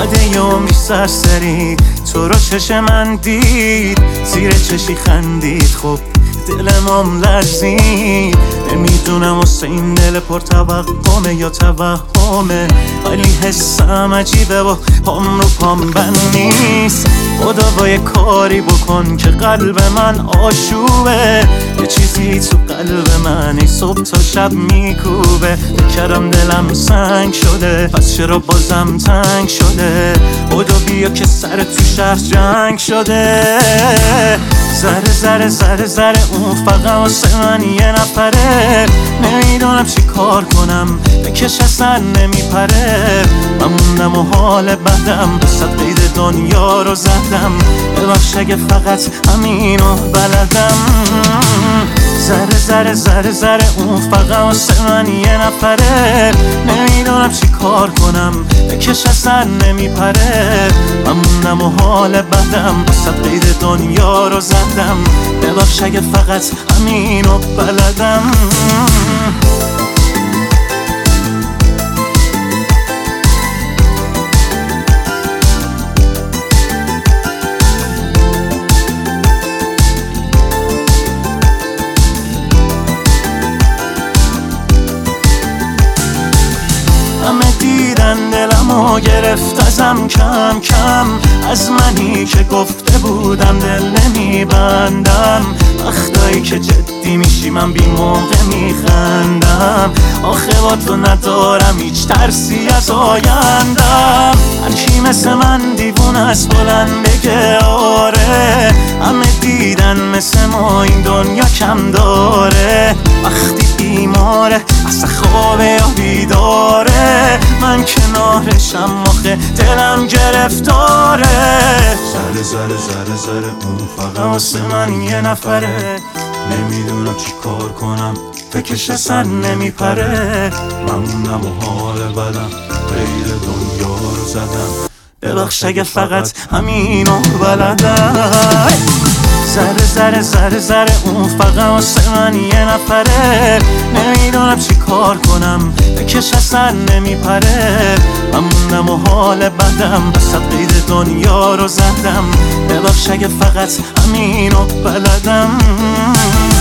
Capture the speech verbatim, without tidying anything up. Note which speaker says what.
Speaker 1: بعد یه عمری سرسری تو رو چش من دید، زیر چشی خندید، خب دلمم لرزید. نمیدونم واسه این دل پر توقمه یا توهمه، ولی حسم عجیبه و پام رو پام بند نیست. خدا با یه کاری بکن که قلب من آشوبه، یه چیزی تو قلب من ای صبح تا شب میکوبه. بکرم دلم سنگ شده، پس چرا بازم تنگ شده؟ خدا بیا که سر تو شهر جنگ شده. ذره ذره ذره ذره اون فقط واسه من یه نفره، نمیدونم چی کار کنم بکش اصلا نمیپره. من موندم و حال بدم بسد قید دنیا رو زدم، ببخش اگه فقط همینو بلدم. ذره ذره ذره ذره اون فقط واسه من یه نفره، نمیدونم چی کار کنم بکش اصلا نمیپره. من موندم و حال بدم بسد قید دنیا رو زدم، ببخش اگه فقط همینو بلدم. همه دیدن دلمو گرفت ازم کم کم، از منی که گفته بودم دل نمیبندم. وقتایی که جدی میشی من بی موقع میخندم، آخه با تو ندارم هیچ ترسی از آیندم. هرکی مثل من دیوونه است بلند بگه آره، همه دیدن مثل ما این دنیا کم داره. وقتی بیماره اصلا خوابه یا بیداره، من کنارشم آخه دلم گرفتاره.
Speaker 2: ذره ذره ذره ذره اون فقط
Speaker 1: واسه من یه نفره،
Speaker 2: نمیدونم چی کار کنم
Speaker 1: فکرش اصلا نمیپره.
Speaker 2: من موندم و حال بدم غیر دنیا رو زدم،
Speaker 1: ببخش اگه فقط همینو بلدم. ذره ذره ذره ذره اون فقط واسه من یه نفره، نمیدونم چی کار کنم بکش اصلا نمیپره. من موندم و حال بدم بسد قید دنیا رو زدم، ببخش اگه فقط همینو بلدم.